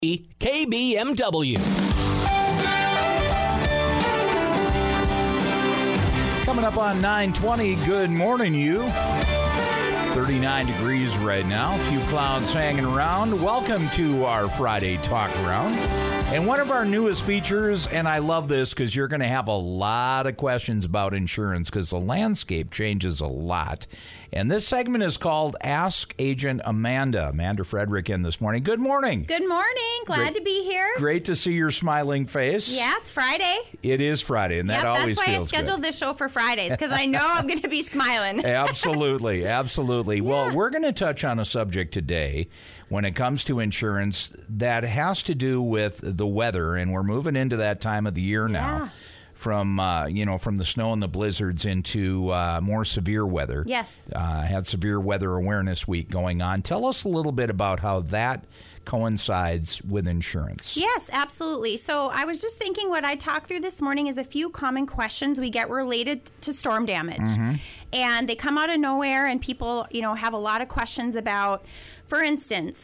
KBMW. Coming up on 9:20, good morning, you. 39 degrees right now. A few clouds hanging around. Welcome to our Friday Talk Around. And one of our newest features, and I love this because you're going to have a lot of questions about insurance because the landscape changes a lot. And this segment is called Ask Agent Amanda. Amanda Frederick in this morning. Good morning. Good morning. Glad to be here. Great to see your smiling face. Yeah, it's Friday. It is Friday, and that always feels good. That's why I scheduled this show for Fridays, because I know I'm going to be smiling. Absolutely, absolutely. Yeah. Well, we're going to touch on a subject today when it comes to insurance that has to do with the weather, and we're moving into that time of the year now. From the snow and the blizzards into more severe weather. Yes. Had Severe Weather Awareness Week going on. Tell us a little bit about how that coincides with insurance. Yes, absolutely. So I was just thinking what I talked through this morning is a few common questions we get related to storm damage. Mm-hmm. And they come out of nowhere, and people, have a lot of questions about, for instance,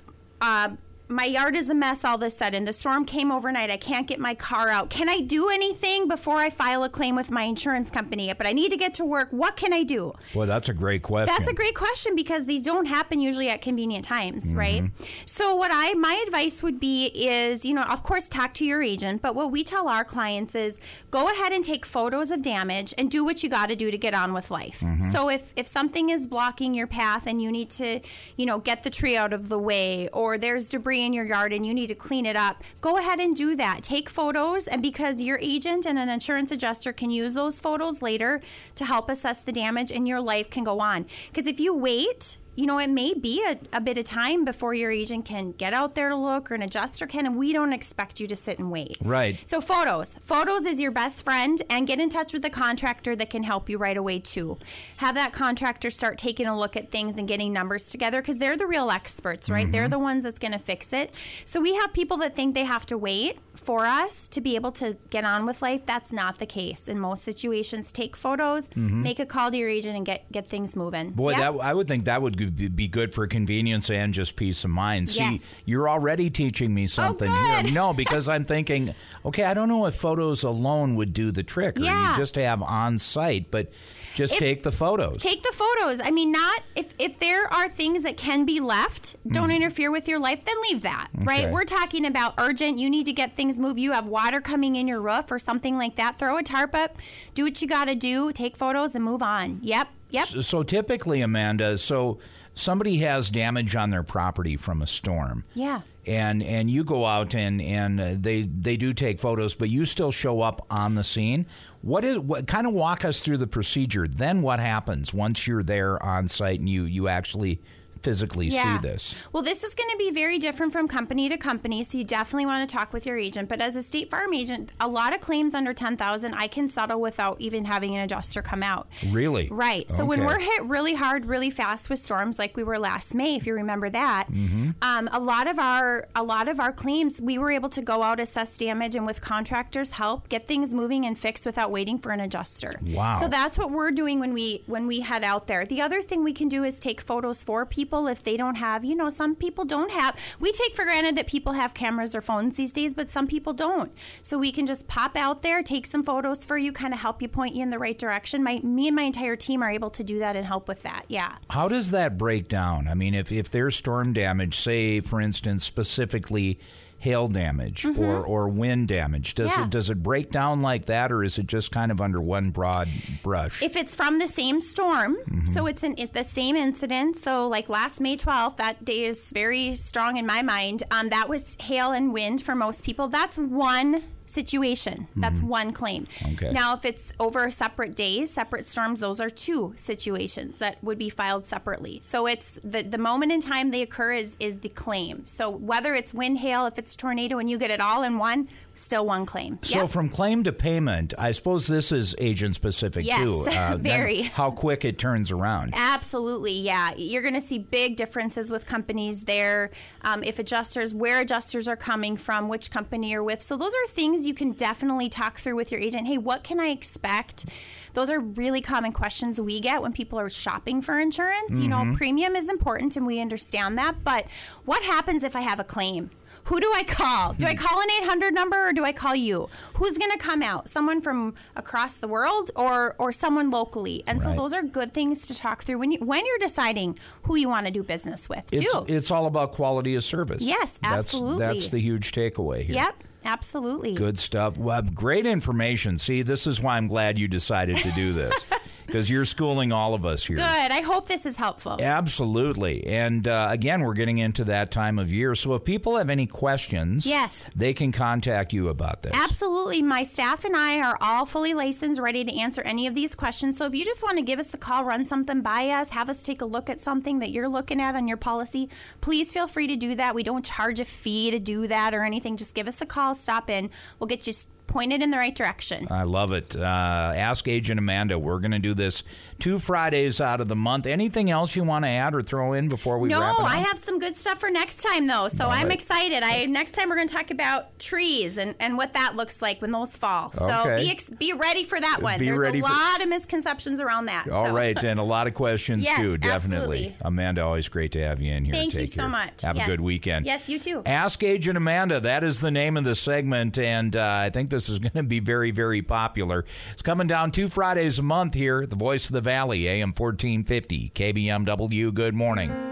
my yard is a mess all of a sudden. The storm came overnight. I can't get my car out. Can I do anything before I file a claim with my insurance company? But I need to get to work. What can I do? Well, that's a great question. That's a great question because these don't happen usually at convenient times, right? So my advice would be is, of course, talk to your agent. But what we tell our clients is go ahead and take photos of damage and do what you got to do to get on with life. So if something is blocking your path and you need to, get the tree out of the way, or there's debris in your yard and you need to clean it up, go ahead and do that. Take photos, and because your agent and an insurance adjuster can use those photos later to help assess the damage, and your life can go on. Because if you wait, it may be a bit of time before your agent can get out there to look, or an adjuster can, and we don't expect you to sit and wait. Right. So Photos is your best friend, and get in touch with a contractor that can help you right away too. Have that contractor start taking a look at things and getting numbers together, because they're the real experts, right? They're the ones that's going to fix it. So we have people that think they have to wait for us to be able to get on with life. That's not the case. In most situations, take photos, make a call to your agent, and get things moving. Boy, I would think that would be good for convenience and just peace of mind. Yes. See, you're already teaching me something good. here. No, because I'm thinking, okay, I don't know if photos alone would do the trick, or you just have on site, but just take the photos. Take the photos. I mean, not if there are things that can be left, don't interfere with your life, then leave that, right? Okay. We're talking about urgent. You need to get things moved. You have water coming in your roof or something like that. Throw a tarp up. Do what you got to do. Take photos and move on. Yep. So typically, Amanda, somebody has damage on their property from a storm. Yeah. And you go out and they do take photos, but you still show up on the scene. What kind of walk us through the procedure? Then what happens once you're there on site and you actually physically see this? Well, this is going to be very different from company to company, so you definitely want to talk with your agent. But as a State Farm agent, a lot of claims under $10,000 I can settle without even having an adjuster come out. Really? Right. So when we're hit really hard, really fast with storms, like we were last May, if you remember that, a lot of our claims, we were able to go out, assess damage, and with contractors' help, get things moving and fixed without waiting for an adjuster. Wow. So that's what we're doing when we head out there. The other thing we can do is take photos for people if they don't have, some people don't have. We take for granted that people have cameras or phones these days, but some people don't. So we can just pop out there, take some photos for you, kind of help you, point you in the right direction. Me and my entire team are able to do that and help with that. Yeah. How does that break down? I mean, if there's storm damage, say, for instance, specifically hail damage or wind damage, does it break down like that, or is it just kind of under one broad brush? If it's from the same storm, so it's the same incident, so like last May 12th, that day is very strong in my mind, that was hail and wind for most people. That's one situation. That's one claim. Okay. Now, if it's over separate days, separate storms, those are two situations that would be filed separately. So it's the moment in time they occur is the claim. So whether it's wind, hail, if it's tornado, and you get it all in one, still one claim. So from claim to payment, I suppose this is agent specific too. Yes, very. How quick it turns around. Absolutely, yeah. You're going to see big differences with companies there. Where adjusters are coming from, which company you're with. So those are things you can definitely talk through with your agent. Hey, what can I expect? Those are really common questions we get when people are shopping for insurance. Premium is important and we understand that, but what happens if I have a claim? Who do I call? Do I call an 800 number or do I call you? Who's going to come out? Someone from across the world or someone locally? And so those are good things to talk through when you're deciding who you want to do business with, too. It's all about quality of service. Yes, absolutely. That's the huge takeaway here. Yep. Absolutely. Good stuff. Well, great information. See, this is why I'm glad you decided to do this, because you're schooling all of us here. Good. I hope this is helpful. Absolutely. And again, we're getting into that time of year. So if people have any questions, yes, they can contact you about this. Absolutely. My staff and I are all fully licensed, ready to answer any of these questions. So if you just want to give us a call, run something by us, have us take a look at something that you're looking at on your policy, please feel free to do that. We don't charge a fee to do that or anything. Just give us a call, stop in. We'll get you pointed in the right direction. I love it. Ask Agent Amanda. We're going to do this 2 Fridays out of the month. Anything else you want to add or throw in before we wrap it up? No, I have some good stuff for next time, though, so I'm excited. Next time we're going to talk about trees and what that looks like when those fall. So be ready for that one. There's a lot of misconceptions around that. All right, and a lot of questions, too, definitely. Absolutely. Amanda, always great to have you in here. Thank you so much. Have a good weekend. Yes, you too. Ask Agent Amanda. That is the name of the segment, and I think this is going to be very, very popular. It's coming down 2 Fridays a month here, the Voice of the Valley, AM 1450, KBMW. Good morning.